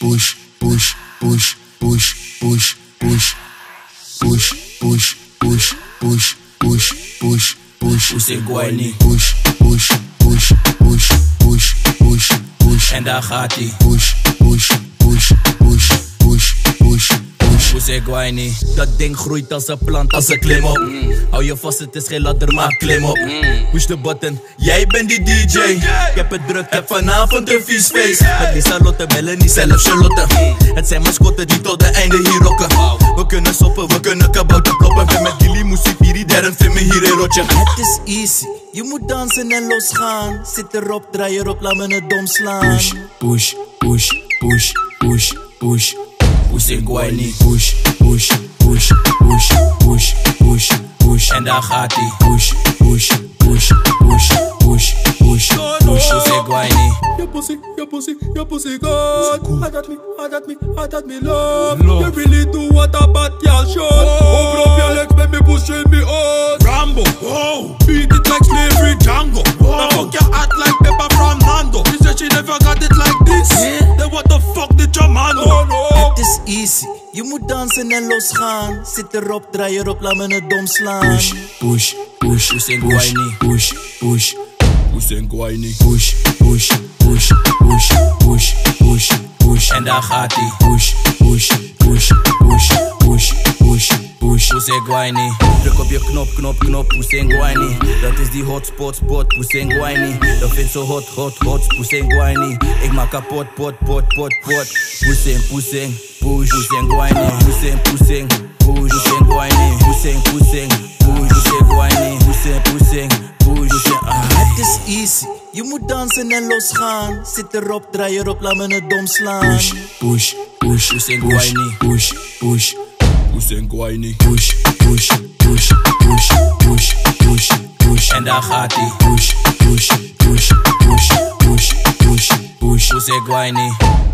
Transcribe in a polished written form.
push, push, push, push, push, push, push, push, push, push, push, push, push, Usegwini. push, push, push, push, push, push, push, En daar gaat hij. push, push, push, push, push, push, push. Usegwini. Dat ding groeit als een plant, als een klim op. Hou je vast, het is geen ladder, maar klim op. Push de button, jij bent die DJ. Ik heb het druk, heb vanavond een vies feest. Met Lisa Lotte, Melanie, zelf Charlotte. Het zijn mascotten die tot de einde hier rocken. We kunnen soppen, we kunnen kabouter kloppen. Ben met Gilly, muziek, Miri, Darren, vind me hier in rotje. Het is easy, je moet dansen en losgaan. Zit erop, draai erop, laat me het dom slaan. Push, push, push, push, push, push. Usegwini. Push, push, push, push, push, push, push. En daar gaat hij. Push, push, push, push, push, push, push. Usegwini. Your pussy good. I got me love. You really do what a bad girl should. Open up your legs, make me pushing me out. Rambo, oh, beat it like slavery Django. Now fuck your act like Pepper from Nando. She said she never got it like this. Then what the fuck did your man do? Het is easy, je moet dansen en losgaan. Zit erop, draai erop, laat me het dom slaan. Push, push, push, Usegwini. push, push, Usegwini. push, push, push, push, push, push, push. En daar gaat hij. Push, push, push, push, push, push, push. Usegwini. Druk op je knop, Usegwini. Dat is die hotspot, Usegwini. Dat vindt zo hot, Usegwini. Ik maak kapot, pot. Pussing, push, Usegwini. Pussing, push, Usegwini. Pussing, Usegwini. Pussing, Het is easy, je moet dansen en losgaan. Zit erop, draai erop, laat me het dom slaan. Push, push, push, Usegwini. push, push, Usegwini. push, push, push, push, push, push, push. En daar gaat hij. Push, push, push, push, push, push, push. Usegwini.